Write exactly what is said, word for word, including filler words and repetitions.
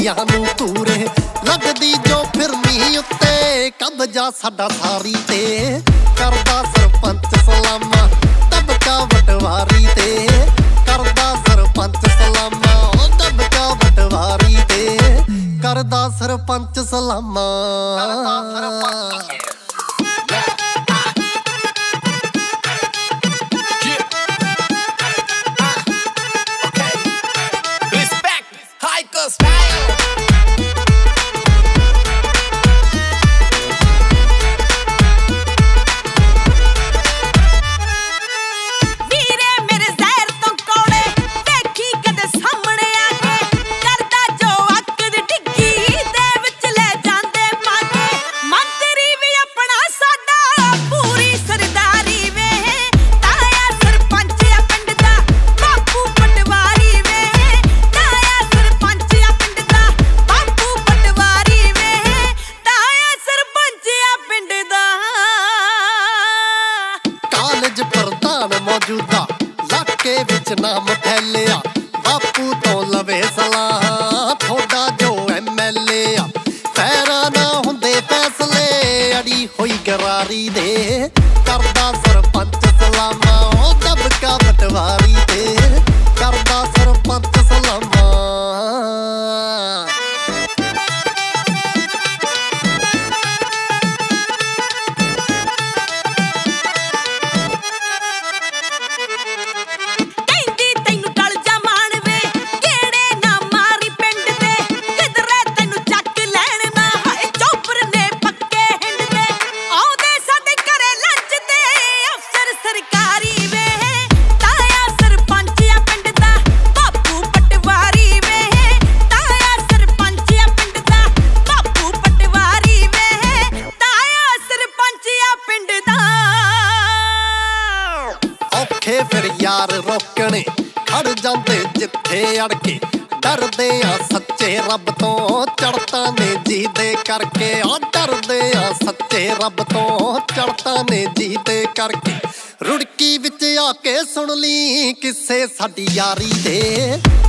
ਗਲੀਆਂ ਨੂੰ ਪੂਰੇ ਲੱਗਦੀ ਜੋ ਫਿਰਨੀ ਉੱਤੇ ਕਬਜ਼ਾ ਸਾਡਾ ਸਾਰੀ ਤੇ ਕਰਦਾ ਸਰਪੰਚ ਸਲਾਮਾ ਦਬਕਾ ਵਟਵਾਰੀ ਤੇ ਕਰਦਾ ਸਰਪੰਚ ਸਲਾਮਾ ਉਹ ਦਬਕਾ ਵਟਵਾਰੀ ਤੇ ਕਰਦਾ ਸਰਪੰਚ ਸਲਾਮਾ ਮੌਜੂਦਾ ਲਾਕੇ ਵਿੱਚ ਨਾਮ ਫੈਲਿਆ ਬਾਪੂ ਤੋਂ ਲਵੇ ਸਲਾਹ ਥੋੜਾ ਜੋ ਐਮ ਐਲ ਏ ਆ ਫੈਰਾਂ ਨਾ ਹੁੰਦੇ ਫੈਸਲੇ ਅੜੀ ਹੋਈ ਗਰਾਰੀ ਦੇ ਕਰਦਾ ਸਰਪੰਚ ਸਲਾਮਾ ਉਹ ਦਬਕਾ ਪਟਵਾਰੀ ਤੇ ਕਰਦਾ ਸਰਪੰਚ ਸਲਾਮਾ ਫਿਰ ਯਾਰ ਰੋਕਣੇ ਖੜ ਜਾਂਦੇ ਜਿੱਥੇ ਅੜ ਕੇ ਡਰਦੇ ਆ ਸੱਚੇ ਰੱਬ ਤੋਂ ਚੜਤਾ ਨੇ ਜੀ ਦੇ ਕਰਕੇ ਆ ਡਰਦੇ ਆ ਸੱਚੇ ਰੱਬ ਤੋਂ ਚੜਤਾ ਨੇ ਜੀ ਦੇ ਕਰਕੇ ਰੁੜਕੀ ਵਿੱਚ ਆ ਕੇ ਸੁਣ ਲਈ ਕਿਸੇ ਸਾਡੀ ਯਾਰੀ ਦੇ